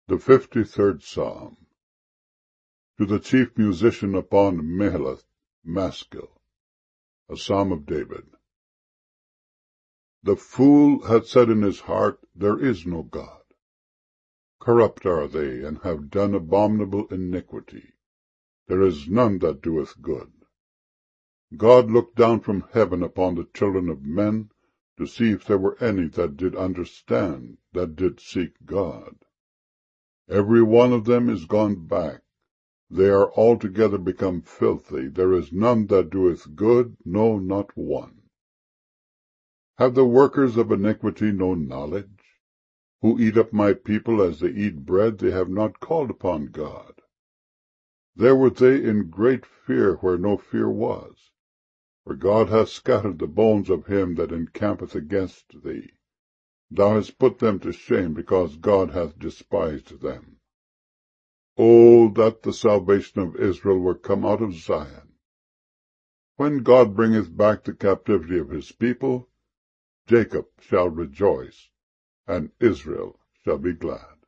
The 53rd Psalm. To the chief musician upon Mahalath, Maskil, a psalm of David. The fool hath said in his heart, There is no God. Corrupt are they, and have done abominable iniquity. There is none that doeth good. God looked down from heaven upon the children of men, to see if there were any that did understand, that did seek God. Every one of them is gone back. They are altogether become filthy. There is none that doeth good, no, not one. Have the workers of iniquity no knowledge? Who eat up my people as they eat bread, they have not called upon God. There were they in great fear where no fear was. For God hath scattered the bones of him that encampeth against thee. Thou hast put them to shame, because God hath despised them. O that the salvation of Israel were come out of Zion! When God bringeth back the captivity of his people, Jacob shall rejoice, and Israel shall be glad.